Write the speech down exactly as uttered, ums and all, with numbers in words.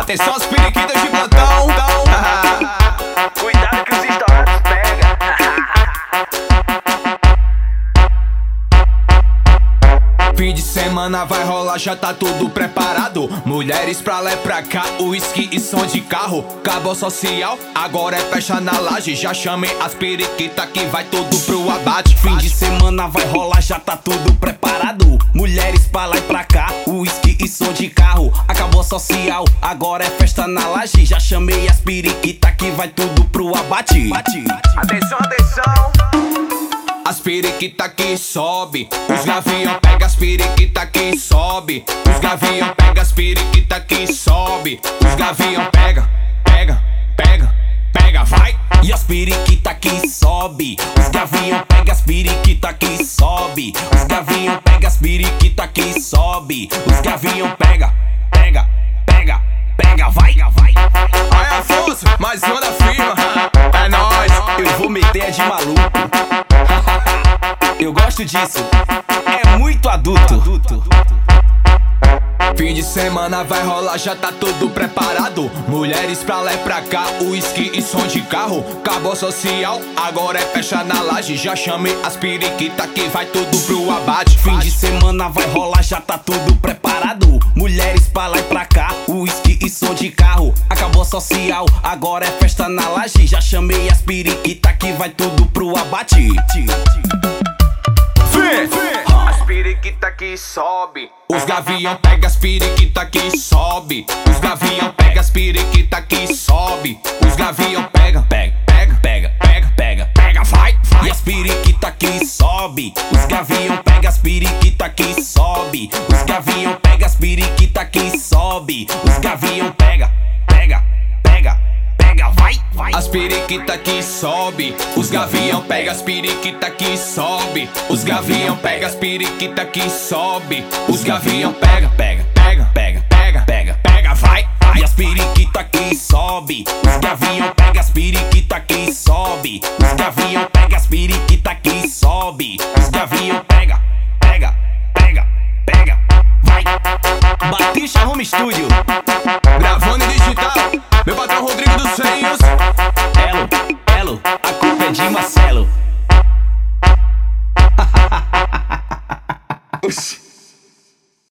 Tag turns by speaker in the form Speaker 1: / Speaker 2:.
Speaker 1: Atenção as periquitas de plantão.
Speaker 2: Cuidado que os estourados pega.
Speaker 1: Fim de semana vai rolar, já tá tudo preparado. Mulheres pra lá e pra cá, uísque e som de carro. Acabou social, agora é festa na laje. Já chamei as periquitas que vai tudo pro abate.
Speaker 3: Fim de semana vai rolar, já tá tudo preparado. Mulheres pra lá e pra cá, uísque e som de carro. Acabou social, agora é festa na laje. Já chamei as periquitas que vai tudo pro abate.
Speaker 2: Atenção, atenção.
Speaker 1: As periquitas que sobe, os gavião pega as periquitas que sobe. Os gavião pega as periquitas que sobe. Os gavião pega, pega, pega, pega, vai.
Speaker 3: E as periquitas que sobe, os gavião pega as periquitas que sobe. Os gavião pega as periquitas que sobe. Os gavião pega, pega, pega, pega, vai, vai.
Speaker 1: Aí Afonso, mais uma da firma. É nóis.
Speaker 3: Eu vou meter a de maluco. Eu gosto disso, é muito adulto.
Speaker 1: Fim de semana vai rolar, já tá tudo preparado. Mulheres pra lá e pra cá, uísque e som de carro. Acabou social, agora é festa na laje. Já chamei as periquitas que vai tudo pro abate.
Speaker 3: Fim de semana vai rolar, já tá tudo preparado. Mulheres pra lá e pra cá, uísque e som de carro. Acabou social, agora é festa na laje. Já chamei as periquitas que vai tudo pro abate.
Speaker 2: As periquitas que sobe,
Speaker 1: os gavião pega as periquitas que sobe. Os gavião pega as periquitas que sobe. Os gavião pega, pega, pega, pega, pega, pega, pega, vai, vai.
Speaker 3: E as periquitas que sobe, os gavião pega as periquitas que sobe. Os gavião pega as periquitas que sobe. Os gavião pega, pega, pega, pega, vai, vai.
Speaker 1: As periquitas que sobe, os gavião pega as periquitas que sobe. Os gavião pega as periquitas que sobe. Os gavião pega, pega, pega, pega, pega, pega, pega, vai, vai.
Speaker 3: E as periquitas que sobe, os gavião pega